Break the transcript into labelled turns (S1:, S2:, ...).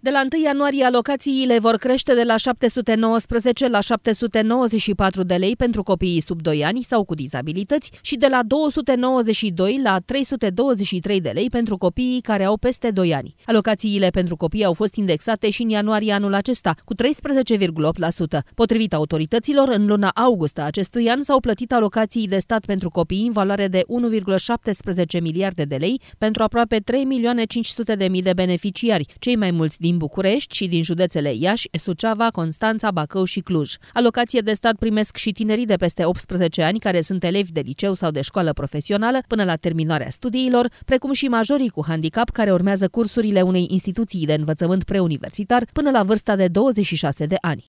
S1: De la 1 ianuarie, alocațiile vor crește de la 719 la 794 de lei pentru copiii sub 2 ani sau cu dizabilități și de la 292 la 323 de lei pentru copiii care au peste 2 ani. Alocațiile pentru copii au fost indexate și în ianuarie anul acesta, cu 13,8%. Potrivit autorităților, în luna august a acestui an s-au plătit alocații de stat pentru copii în valoare de 1,17 miliarde de lei pentru aproape 3.500.000 de beneficiari, cei mai mulți din București și din județele Iași, Suceava, Constanța, Bacău și Cluj. Alocație de stat primesc și tinerii de peste 18 ani care sunt elevi de liceu sau de școală profesională până la terminarea studiilor, precum și majorii cu handicap care urmează cursurile unei instituții de învățământ preuniversitar până la vârsta de 26 de ani.